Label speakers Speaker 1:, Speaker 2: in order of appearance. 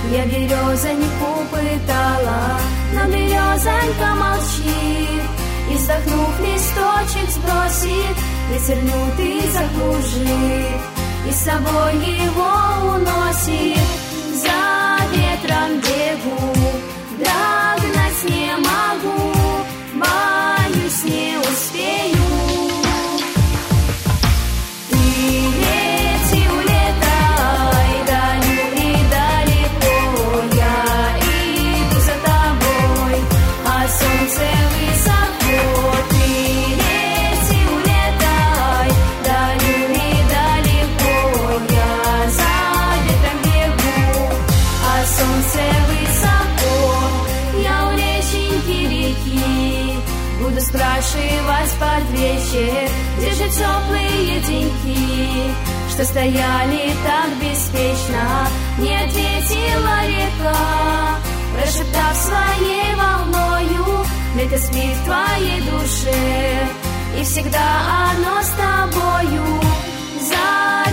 Speaker 1: Я березоньку пытала, но березонька молчит, и, вздохнув, листочек сбросит, ветер лютый закружит, и с собой его уносит. За ветром бегу, догнать не могу, боюсь, не успею. Ты лети, улетай, далю и далеко, я иду за тобой, а солнце высоко. Ты лети, улетай, далю и далеко, я за ветром бегу, а солнце высоко. Я у реченьки реки буду спрашивать под вечер, где же теплые деньки, что стояли так беспечно. Не ответила река, прошептав своей волною: лето спит в твоей душе, и всегда оно с тобою. За